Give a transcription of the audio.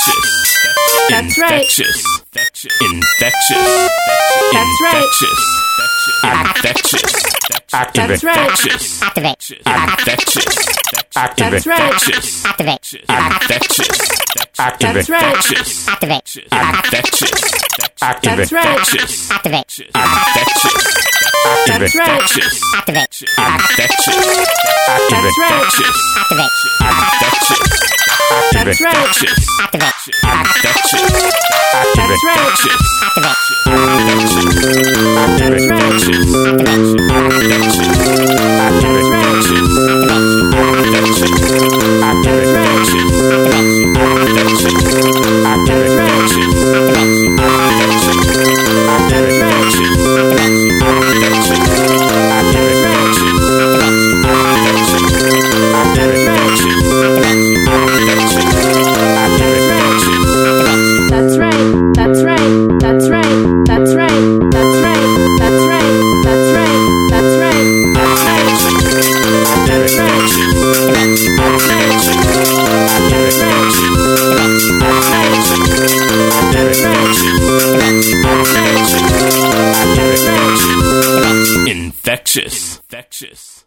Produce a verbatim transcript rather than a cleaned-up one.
That's right. Infectious. Infectious. That's right. Infectious. Infectious. That's right. Infectious. Activate. Infectious. That's right. Infectious. Activate. Infectious. That's right. Infectious. Activate. Infectious. That's right. Infectious. Activate. Infectious. That's right. Infectious. Activate. Infectious. That's right. Infectious. Activate. Infectious. That's right. Infectious. Activate. Infectious. That's right. Infectious. Activate. That's right. That's right. That's right. That's right. That's right. That's right. That's right. That's right. That's right. That's right. That's right. Infectious. Infectious.